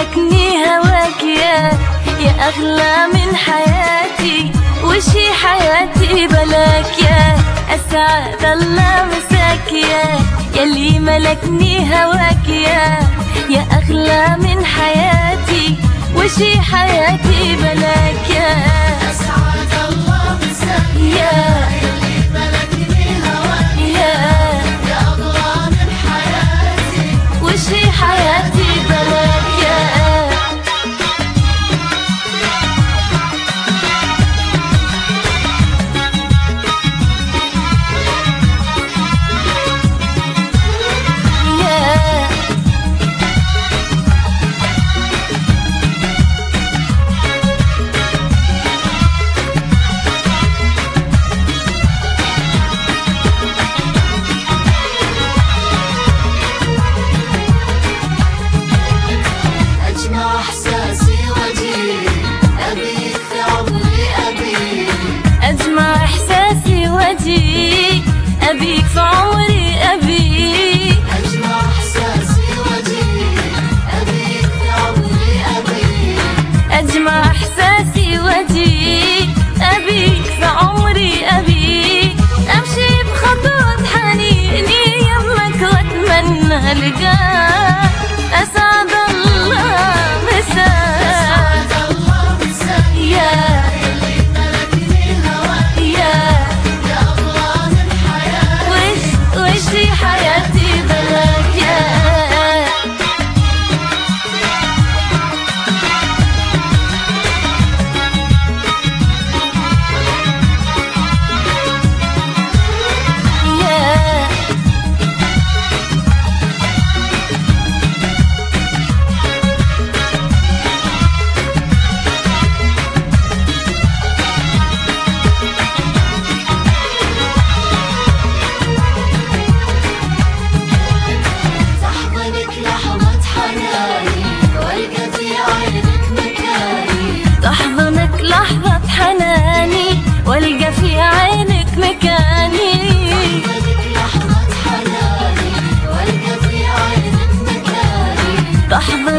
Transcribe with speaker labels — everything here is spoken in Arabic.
Speaker 1: ملكني هواك يا أغلى من حياتي، وشي حياتي بلاك يا أسعد الله مساك يا يلي ملكني هواك يا أغلى من حياتي، وشي حياتي بلاك يا
Speaker 2: أسعد الله مساك
Speaker 1: يا
Speaker 2: يلي ملكني هواك يا أغلى من حياتي،
Speaker 1: وشي حياتي بلاك يا أجمع إحساسي وجهي أبيك في عمري أبيك،
Speaker 2: أجمع إحساسي وجهي أبيك في عمري أبيك،
Speaker 1: أجمع إحساسي وجهي أبيك في عمري أبيك، أمشي بخطوات حنيني يمك وأتمنى لقاك. أسعد الله مساك
Speaker 2: أسعد الله مساك
Speaker 1: يا
Speaker 2: يلي ملكني هواك
Speaker 1: يا
Speaker 2: يا أغلى من حياتي،
Speaker 1: وشي حياتي بلاك يا
Speaker 2: تحضنك لحظة حناني والقى في عينك مكاني،
Speaker 1: تحضنك لحظة حناني والقى في عينك مكاني،
Speaker 2: تحضنك لحظة حناني والقى في عينك مكاني،
Speaker 1: تحضنك